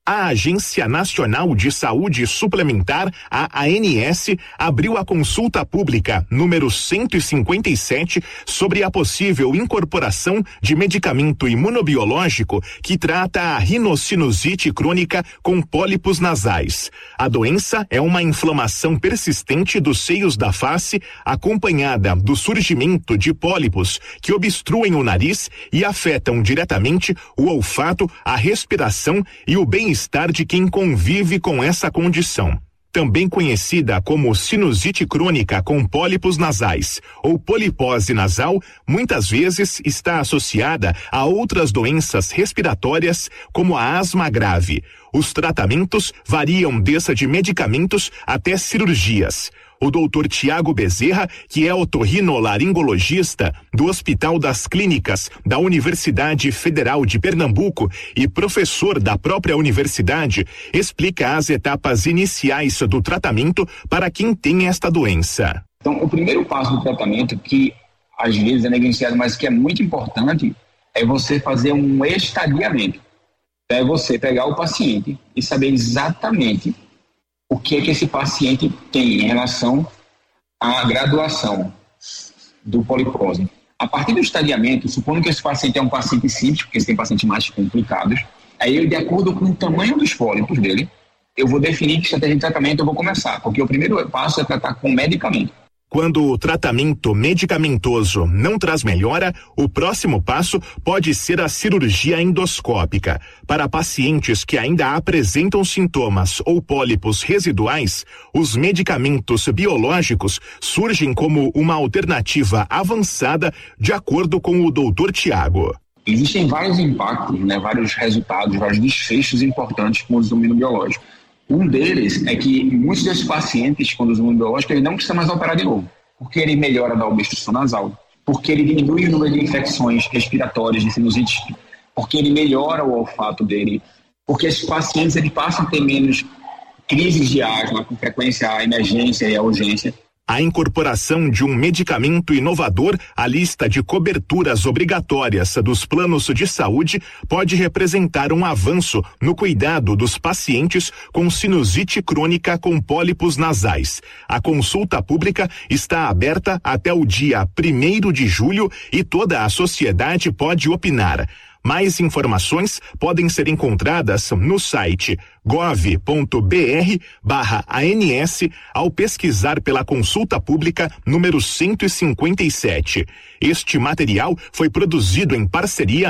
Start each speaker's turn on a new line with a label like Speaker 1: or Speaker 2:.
Speaker 1: A Agência Nacional de Saúde Suplementar, a ANS, abriu a consulta pública número 157 sobre a possível incorporação de medicamento imunobiológico que trata a rinocinusite crônica com pólipos nasais. A doença é uma inflamação persistente dos seios da face, acompanhada do surgimento de pólipos que obstruem o nariz e afetam diretamente o olfato, a respiração e o bem-estar de quem convive com essa condição. Também conhecida como sinusite crônica com pólipos nasais ou polipose nasal, muitas vezes está associada a outras doenças respiratórias, como a asma grave. Os tratamentos variam desde medicamentos até cirurgias. O Dr. Tiago Bezerra, que é otorrinolaringologista do Hospital das Clínicas da Universidade Federal de Pernambuco e professor da própria universidade, explica as etapas iniciais do tratamento para quem tem esta doença.
Speaker 2: Então, o primeiro passo do tratamento, que às vezes é negligenciado, mas que é muito importante, é você fazer um estadiamento. É você pegar o paciente e saber exatamente o que é que esse paciente tem em relação à graduação do polipose. A partir do estadiamento, supondo que esse paciente é um paciente simples, porque tem pacientes mais complicados, aí eu, de acordo com o tamanho dos pólipos dele, eu vou definir que estratégia de tratamento eu vou começar, porque o primeiro passo é tratar com medicamento.
Speaker 1: Quando o tratamento medicamentoso não traz melhora, o próximo passo pode ser a cirurgia endoscópica. Para pacientes que ainda apresentam sintomas ou pólipos residuais, os medicamentos biológicos surgem como uma alternativa avançada, de acordo com o Dr. Tiago.
Speaker 2: Existem vários impactos, vários resultados, vários desfechos importantes com o uso do imunobiológico. Um deles é que muitos desses pacientes, quando usam o imunobiológico, ele não precisa mais operar de novo, porque ele melhora da obstrução nasal, porque ele diminui o número de infecções respiratórias, de sinusite, porque ele melhora o olfato dele, porque esses pacientes eles passam a ter menos crises de asma, com frequência à emergência e à urgência.
Speaker 1: A incorporação de um medicamento inovador à lista de coberturas obrigatórias dos planos de saúde pode representar um avanço no cuidado dos pacientes com sinusite crônica com pólipos nasais. A consulta pública está aberta até o dia 1º de julho e toda a sociedade pode opinar. Mais informações podem ser encontradas no site gov.br/ANS ao pesquisar pela consulta pública número 157. Este material foi produzido em parceria